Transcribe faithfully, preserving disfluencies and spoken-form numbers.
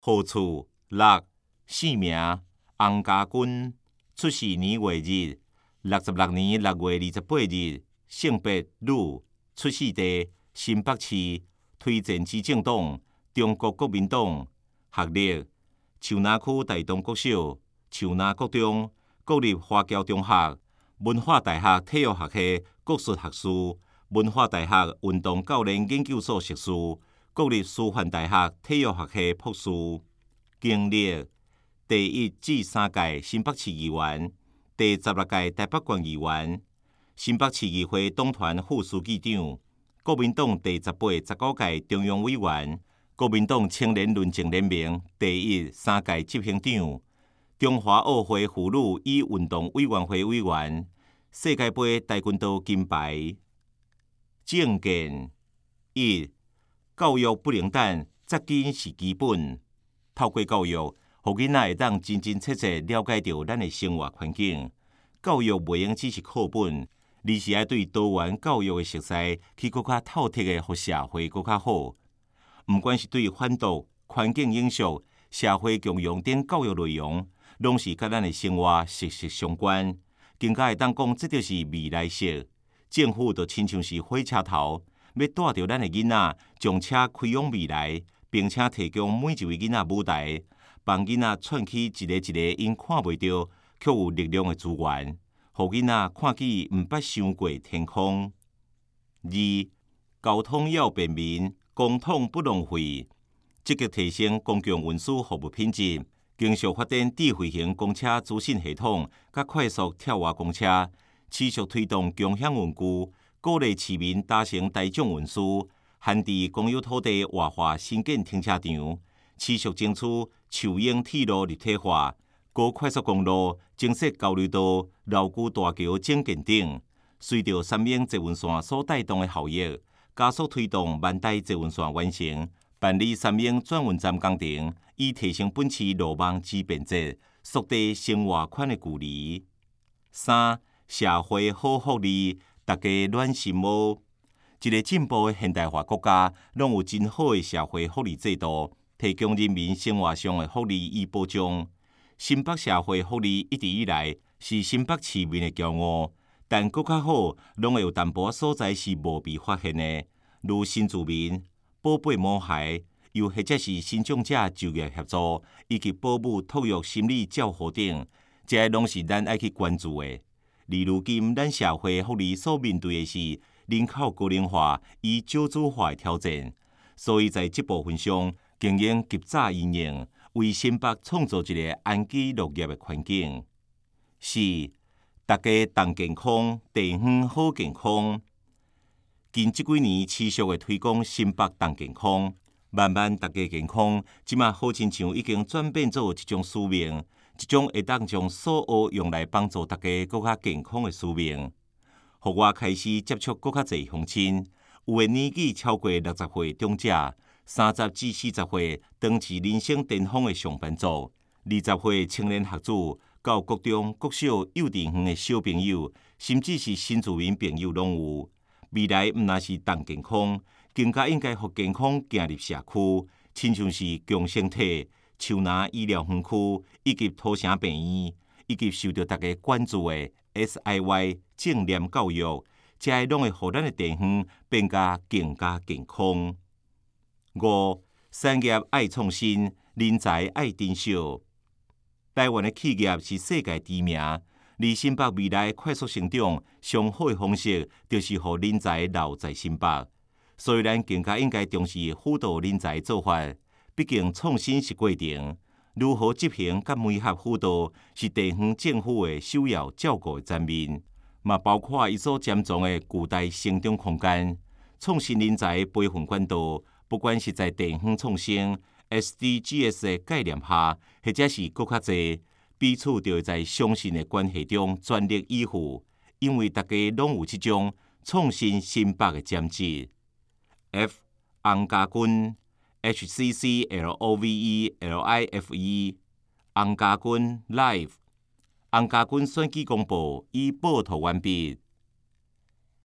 号次六，姓名洪家军，出世年月日六十六年六月二十八日，性别女，出世地新北市，推荐之政党中国国民党，学历树林区大同国小、树林国中、国立花桥中学、文化大学体育学系国术学士、文化大学运动教练研究所硕士、国立师范大学体育学系博士。经历第一至三届新北市议员，第十六届台北县议员，新北市议会党团副书记长，国民党第十八、十九届中央委员，国民党青年论政联盟第一、三届执行长，中华奥会妇女与运动委员会委员，世界杯跆拳道金牌。政见一，教育不能等，扎紧是基本。透过教育，互囡仔会当真真切切了解到咱的生活环境。教育袂用只是课本，而是要对多元教育的熟悉，去更较透彻的，互社会更较好。毋管是对反毒、环境影响、社会共融等教育内容，拢是甲咱的生活息息相关。更加会当讲，这就是未来式。政府就亲像是火车头，要带着咱的囡仔，将车开往未来。并且提供每一位囡仔舞台，帮囡仔串起一个一个因看袂到却有力量的资源，互囡仔看见毋捌想过天空。二，交通要便民，公帑不浪费，积极提升公共运输服务品质，经续发展智慧型公车资讯系统，甲快速跳跃公车，持续推动共享运具，鼓励市民搭乘大众运输。限制公有土地活化新建停车场，持续争取树英铁路立体化、高快速公路、增设交流道、绕具大桥整建等。随着三英捷运线所带动的效益，加速推动万代捷运线完成，办理三英转运站工程，以提升本市路网之便捷，缩短生活圈的距离。三，社会好福利，大家暖心无？一个进步的现代化国家，拢有真好的社会福利制度，提供人民生活上的福利与保障。新北社会福利一直以来是新北市民的骄傲，但更较好，拢会有淡薄所在是无被发现的，如新住民、宝贝母孩，又或者是新长者就业协助，以及保姆托育心理照护等，这些拢是咱爱去关注的。而如今，咱社会福利所面对的是人口高龄化与少子化的挑战，所以在这部分上，更应急早应用，为新北创造一个安居乐业的环境。四，大家动健康，地方好健康。近这几年持续的推广新北动健康，慢慢大家健康，即马好亲像已经转变做一种使命，一种会当将所学用来帮助大家更较健康的使命。互我开始接触更较侪乡亲，有的年纪超过六十岁长者，三十至四十岁当时人生巅峰的上班族，二十岁青年学子，到国中、国小、幼稚园的小朋友，甚至是新住民朋友拢有。未来毋但是动健康，更加应该互健康行入社区，亲像是共生体、树林医疗园区以及土城病院，以及受到大家关注的 S I Y 正念教育，这些拢会互咱的地方变加更加健康。五，产业爱创新，人才爱珍惜。台湾的企业是世界知名，而新北未来快速成长上好的方式，就是互人才留在新北。所以，咱更加应该重视辅导人才做法。毕竟，创新是过程，如何执行甲媒合辅导，是地方政府的首要照顾的层面。嘛包括伊所占藏的巨大成长空间，创新人才培训管道，不管是在地方创新、S D Gs 的概念下，或者是更较侪，彼此就会在相信的关系中全力以赴，因为大家拢有这种创新新北的潜质。F. 洪家军 H C C L O V E L I F E 洪家军 Live 洪家军选举公报已报图完毕。